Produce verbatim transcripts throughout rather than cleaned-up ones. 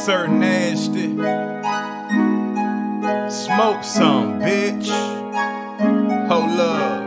Sir Nasty. Smoke some, bitch. Hold up.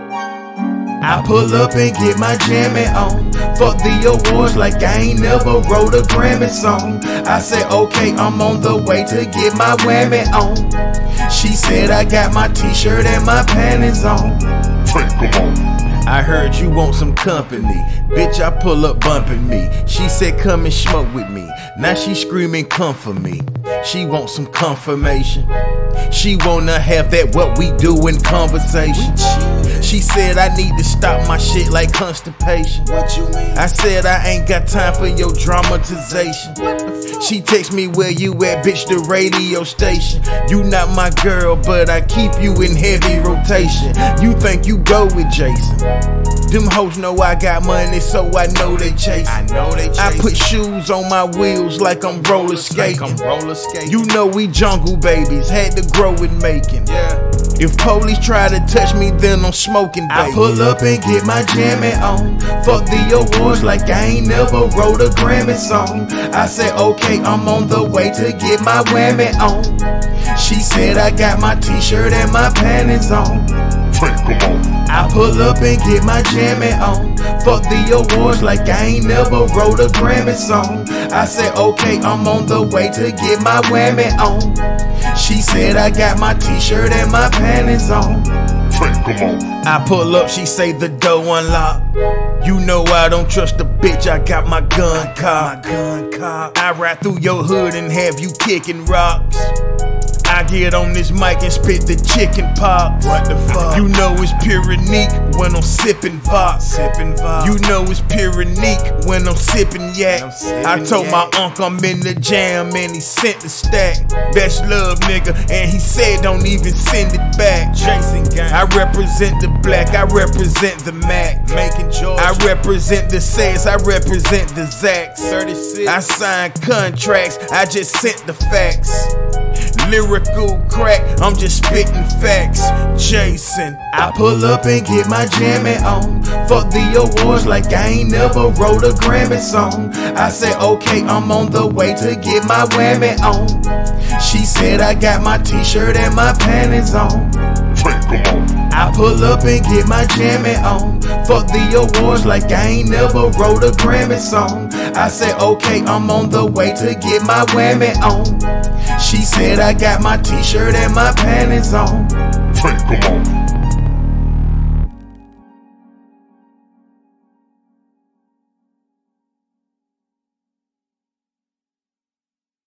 I pull up and get my jammy on. Fuck the awards like I ain't never wrote a Grammy song. I said, okay, I'm on the way to get my whammy on. She said I got my t-shirt and my panties on. Come on. I heard you want some company. Bitch, I pull up bumping me. She said come and smoke with me. Now she screaming come for me. She wants some confirmation. She wanna have that what we do in conversation. She said I need to stop my shit like constipation. What you mean? I said I ain't got time for your dramatization. She text me where you at, bitch, the radio station. You not my girl, but I keep you in heavy rotation. You think you go with Jason? Them hoes know I got money, so I know they chasing. I know they chasing. I put shoes on my wheels like I'm roller skating. Like I'm roller skating. You know we jungle babies, had to grow in making. Yeah. If police try to touch me, then I'm smoking, baby. I pull up and get my jammy on. Fuck the awards like I ain't never wrote a Grammy song. I said, okay, I'm on the way to get my whammy on. She said I got my t-shirt and my panties on. Come on. I pull up and get my jammy on. Fuck the awards like I ain't never wrote a Grammy song. I said, okay, I'm on the way to get my whammy on. She said I got my t-shirt and my panties on. Come on. I pull up, she say the door unlocked. You know I don't trust a bitch, I got my gun cocked. My gun cocked. I ride through your hood and have you kicking rocks. I get on this mic and spit the chicken pox. What the fuck? You know it's pure unique when I'm sipping Vox. Sipping Vox. You know it's pure unique when I'm sipping yak. I'm sipping I told yak. my uncle I'm in the jam and he sent the stack. Best love nigga, and he said don't even send it back. Jason gang. I represent the black, I represent the Mac. Making Georgia. I represent the Says, I represent the Zacks. thirty-six. I signed contracts, I just sent the facts. Lyrical crack, I'm just spitting facts. Jason, I pull up and get my jammy on. Fuck the awards like I ain't never wrote a Grammy song. I said, okay, I'm on the way to get my whammy on. She said I got my t-shirt and my panties on. Come on. I pull up and get my jammy on. Fuck the awards like I ain't never wrote a Grammy song. I said, okay, I'm on the way to get my whammy on. She said I got my t-shirt and my panties on. Come on.